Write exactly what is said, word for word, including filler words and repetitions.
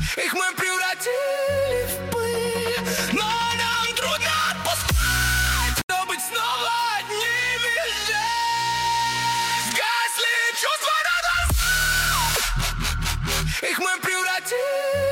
Их мы превратили в пыль, но нам трудно отпускать, но быть снова одними здесь. Гасли чувства на нас. Их мы превратили